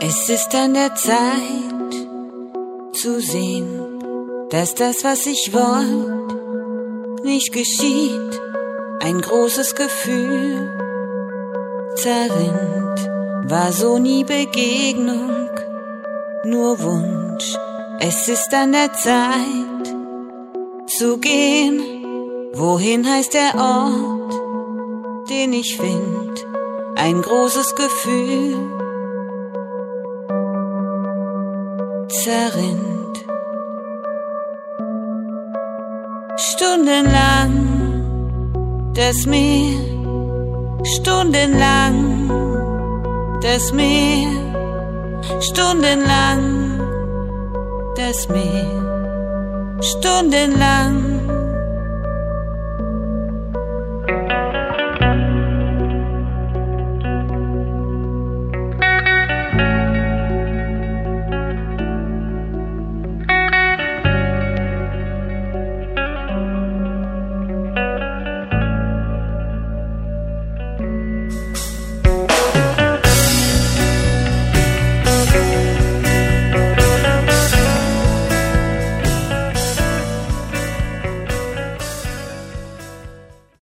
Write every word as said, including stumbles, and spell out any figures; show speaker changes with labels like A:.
A: Es ist an der Zeit zu sehen, dass das, was ich wollte, nicht geschieht. Ein großes Gefühl zerrinnt, war so nie Begegnung, nur Wunsch. Es ist an der Zeit zu gehen. Wohin heißt der Ort, den ich find? Ein großes Gefühl zerrinnt. Stundenlang das Meer, stundenlang das Meer, stundenlang das Meer, stundenlang